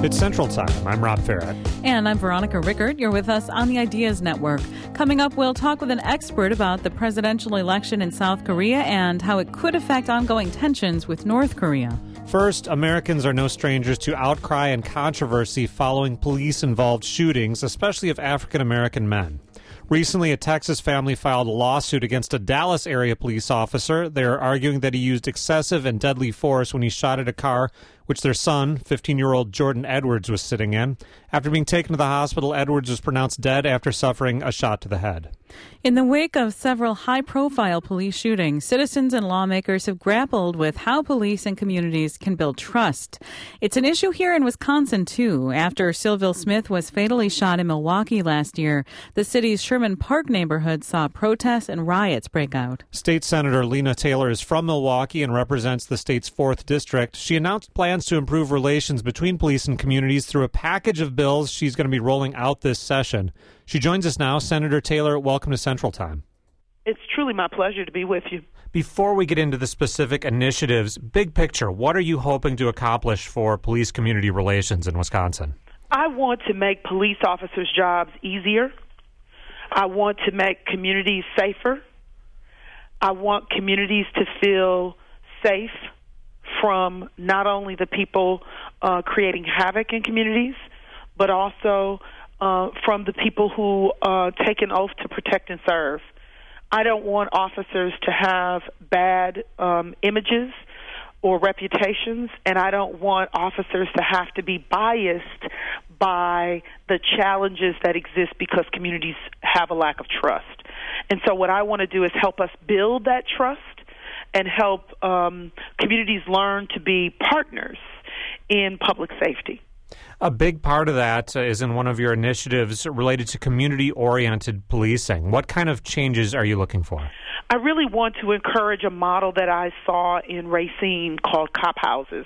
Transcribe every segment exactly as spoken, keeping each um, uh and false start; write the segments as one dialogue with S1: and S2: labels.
S1: It's Central Time. I'm Rob Farrett.
S2: And I'm Veronica Rickert. You're with us on the Ideas Network. Coming up, we'll talk with an expert about the presidential election in South Korea and how it could affect ongoing tensions with North Korea.
S1: First, Americans are no strangers to outcry and controversy following police-involved shootings, especially of African-American men. Recently, a Texas family filed a lawsuit against a Dallas area police officer. They're arguing that he used excessive and deadly force when he shot at a car which their son, fifteen-year-old Jordan Edwards, was sitting in. After being taken to the hospital, Edwards was pronounced dead after suffering a shot to the head.
S2: In the wake of several high-profile police shootings, citizens and lawmakers have grappled with how police and communities can build trust. It's an issue here in Wisconsin, too. After Sylville Smith was fatally shot in Milwaukee last year, the city's Sherman Park neighborhood saw protests and riots break out.
S1: State Senator Lena Taylor is from Milwaukee and represents the state's fourth District. She announced plans to improve relations between police and communities through a package of bills she's going to be rolling out this session. She joins us now. Senator Taylor, welcome to Central Time.
S3: It's truly my pleasure to be with you.
S1: Before we get into the specific initiatives, big picture, what are you hoping to accomplish for police-community relations in Wisconsin?
S3: I want to make police officers' jobs easier. I want to make communities safer. I want communities to feel safe from not only the people uh, creating havoc in communities, but also uh, from the people who uh, take an oath to protect and serve. I don't want officers to have bad um, images or reputations, and I don't want officers to have to be biased by the challenges that exist because communities have a lack of trust. And so what I want to do is help us build that trust and help um, communities learn to be partners in public safety.
S1: A big part of that uh, is in one of your initiatives related to community-oriented policing. What kind of changes are you looking for?
S3: I really want to encourage a model that I saw in Racine called cop houses.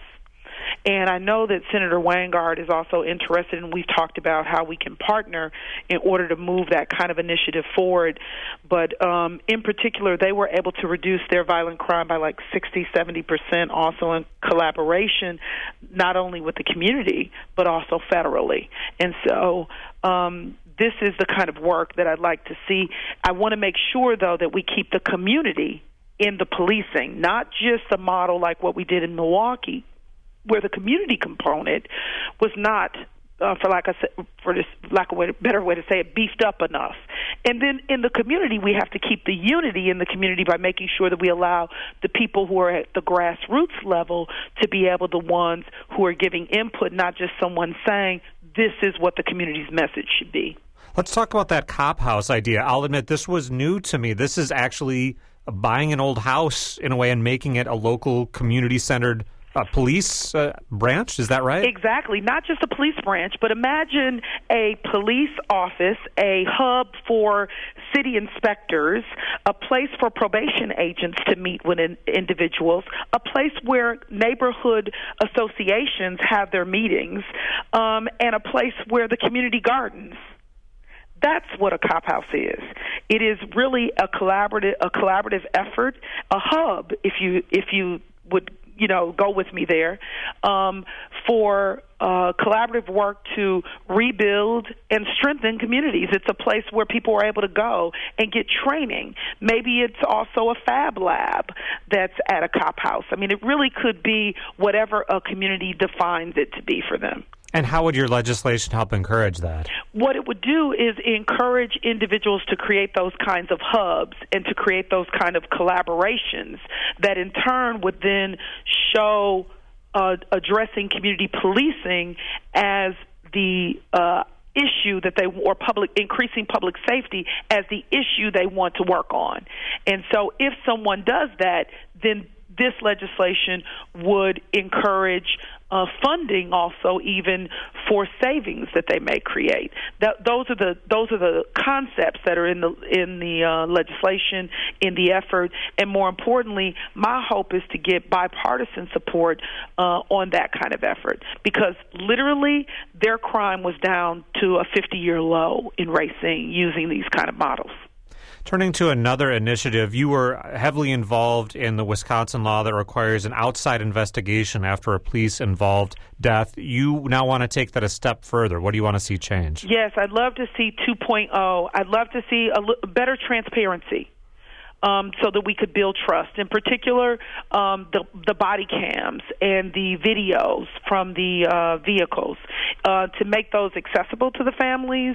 S3: And I know that Senator Weingart is also interested, and we've talked about how we can partner in order to move that kind of initiative forward. But um, in particular, they were able to reduce their violent crime by like sixty, seventy percent, also in collaboration, not only with the community, but also federally. And so um, this is the kind of work that I'd like to see. I want to make sure, though, that we keep the community in the policing, not just a model like what we did in Milwaukee, where the community component was not, uh, for lack of for this lack of a better way to say it, beefed up enough. And then in the community, we have to keep the unity in the community by making sure that we allow the people who are at the grassroots level to be able the ones who are giving input, not just someone saying this is what the community's message should be.
S1: Let's talk about that cop house idea. I'll admit this was new to me. This is actually buying an old house in a way and making it a local community-centered A police uh, branch, is that right?
S3: Exactly. Not just a police branch, but imagine a police office, a hub for city inspectors, a place for probation agents to meet with in- individuals, a place where neighborhood associations have their meetings, um, and a place where the community gardens. That's what a cop house is. It is really a collaborative, a collaborative effort, a hub, if you if you would. you know, go with me there, um, for uh, collaborative work to rebuild and strengthen communities. It's a place where people are able to go and get training. Maybe it's also a fab lab that's at a cop house. I mean, it really could be whatever a community defines it to be for them.
S1: And how would your legislation help encourage that?
S3: What it would do is encourage individuals to create those kinds of hubs and to create those kind of collaborations that in turn would then show uh, addressing community policing as the uh, issue that they, or public, increasing public safety as the issue they want to work on. And so if someone does that, then this legislation would encourage uh, funding also even for savings that they may create. That, those are the those are the concepts that are in the in the uh, legislation, in the effort, and more importantly, my hope is to get bipartisan support uh, on that kind of effort, because literally their crime was down to a fifty-year low in Racine using these kind of models.
S1: Turning to another initiative, you were heavily involved in the Wisconsin law that requires an outside investigation after a police-involved death. You now want to take that a step further. What do you want to see change?
S3: Yes, I'd love to see two point oh. I'd love to see a l- better transparency. Um, so that we could build trust. In particular, um, the, the body cams and the videos from the uh, vehicles, uh, to make those accessible to the families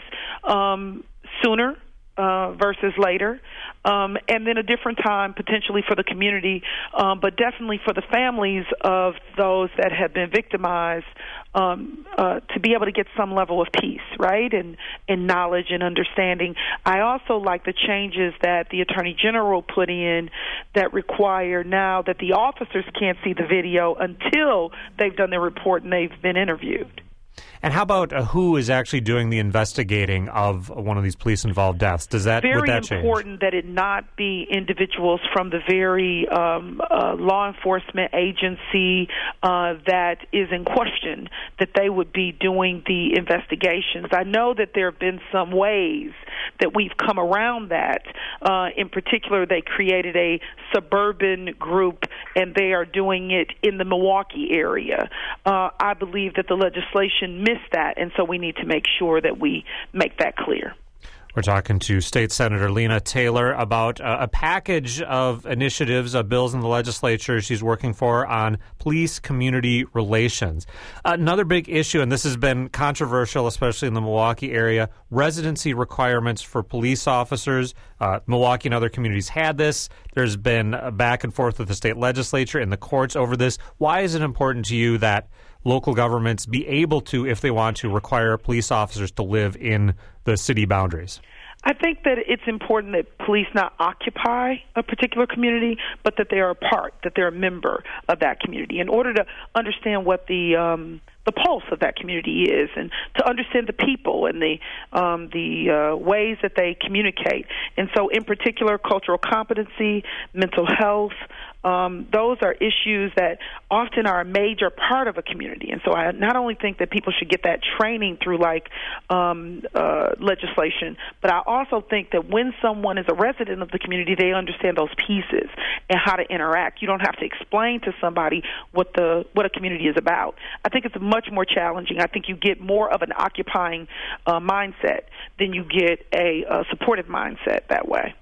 S3: um, sooner uh, versus later, um, and then a different time potentially for the community, um, but definitely for the families of those that have been victimized, um, uh, to be able to get some level of peace, right, and, and knowledge and understanding. I also like the changes that the Attorney General put in that require now that the officers can't see the video until they've done their report and they've been interviewed.
S1: And how about uh, who is actually doing the investigating of one of these police-involved deaths? Does that
S3: Very
S1: would that change?
S3: important that it not be individuals from the very um, uh, law enforcement agency uh, that is in question, that they would be doing the investigations. I know that there have been some ways that we've come around that. Uh, in particular, they created a suburban group, and they are doing it in the Milwaukee area. Uh, I believe that the legislation missed that, and so we need to make sure that we make that clear.
S1: We're talking to State Senator Lena Taylor about uh, a package of initiatives, uh, bills in the legislature she's working for on police-community relations. Another big issue, and this has been controversial, especially in the Milwaukee area, residency requirements for police officers. Uh, Milwaukee and other communities had this. There's been a back and forth with the state legislature and the courts over this. Why is it important to you that local governments be able to, if they want to, require police officers to live in the city boundaries?
S3: I think that it's important that police not occupy a particular community, but that they are a part, that they're a member of that community, in order to understand what the um, the pulse of that community is, and to understand the people and the um, the uh, ways that they communicate. And so, in particular, cultural competency, mental health, um, those are issues that often are a major part of a community. And so I not only think that people should get that training through, like, um, uh, legislation, but I also think that when someone is a resident of the community, they understand those pieces and how to interact. You don't have to explain to somebody what the what a community is about. I think it's much more challenging. I think you get more of an occupying uh, mindset than you get a, a supportive mindset that way.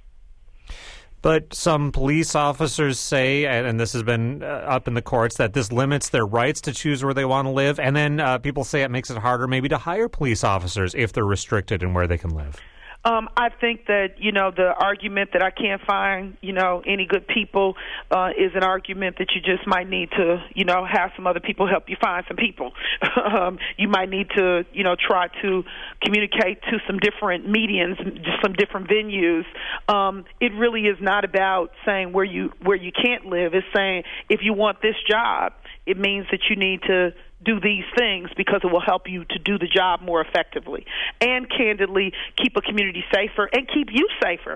S1: But some police officers say, and this has been uh, up in the courts, that this limits their rights to choose where they want to live. And then uh, people say it makes it harder maybe to hire police officers if they're restricted in where they can live.
S3: Um, I think that, you know, the argument that I can't find, you know, any good people uh, is an argument that you just might need to, you know, have some other people help you find some people. um, you might need to, you know, try to communicate to some different medians, just some different venues. Um, it really is not about saying where you where you can't live. It's saying if you want this job, it means that you need to do these things because it will help you to do the job more effectively and, candidly, keep a community safer and keep you safer.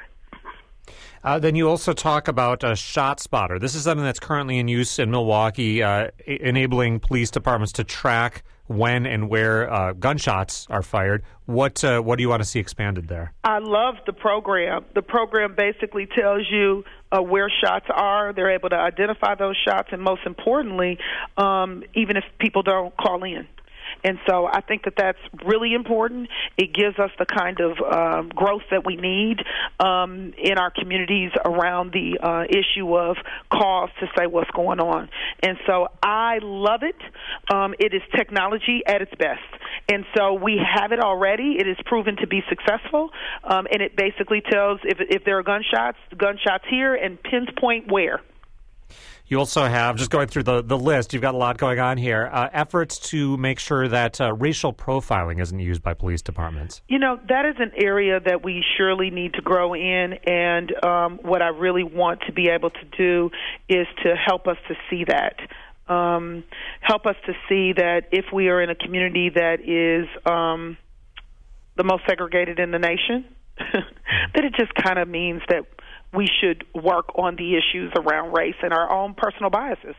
S1: Uh, then you also talk about a shot spotter. This is something that's currently in use in Milwaukee, uh, enabling police departments to track when and where uh, gunshots are fired. What uh, what do you want to see expanded there?
S3: I love the program. The program basically tells you uh, where shots are. They're able to identify those shots, and most importantly, um, even if people don't call in. And so I think that that's really important. It gives us the kind of um, growth that we need um, in our communities around the uh, issue of calls to say what's going on. And so I love it. Um, it is technology at its best. And so we have it already. It is proven to be successful. Um, and it basically tells if, if there are gunshots, gunshots here, and pinpoint where.
S1: You also have, just going through the, the list, you've got a lot going on here, uh, efforts to make sure that uh, racial profiling isn't used by police departments.
S3: You know, that is an area that we surely need to grow in, and um, what I really want to be able to do is to help us to see that. Um, help us to see that if we are in a community that is um, the most segregated in the nation, that it just kind of means that we should work on the issues around race and our own personal biases.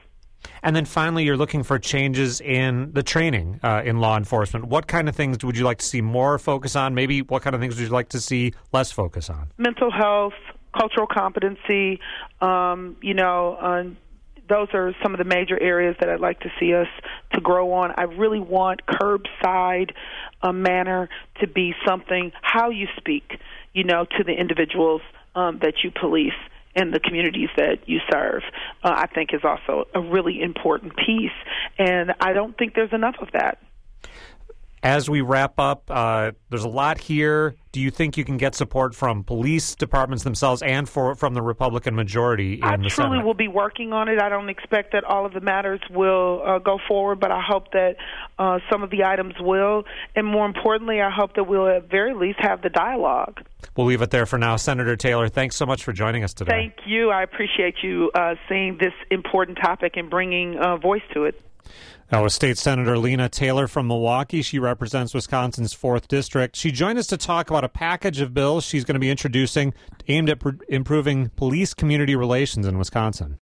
S1: And then finally, you're looking for changes in the training uh, in law enforcement. What kind of things would you like to see more focus on? Maybe what kind of things would you like to see less focus on?
S3: Mental health, cultural competency, um, you know, uh, those are some of the major areas that I'd like to see us to grow on. I really want curbside uh, manner to be something, how you speak, you know, to the individuals um, that you police and the communities that you serve, uh, I think is also a really important piece. And I don't think there's enough of that.
S1: As we wrap up, uh, there's a lot here. Do you think you can get support from police departments themselves and for, from the Republican majority in
S3: I
S1: the
S3: truly
S1: Senate?
S3: will be working on it. I don't expect that all of the matters will uh, go forward, but I hope that uh, some of the items will. And more importantly, I hope that we'll at very least have the dialogue.
S1: We'll leave it there for now. Senator Taylor, thanks so much for joining us today.
S3: Thank you. I appreciate you uh, seeing this important topic and bringing uh, voice to it.
S1: That was State Senator Lena Taylor from Milwaukee. She represents Wisconsin's fourth District. She joined us to talk about a package of bills she's going to be introducing aimed at pr- improving police-community relations in Wisconsin.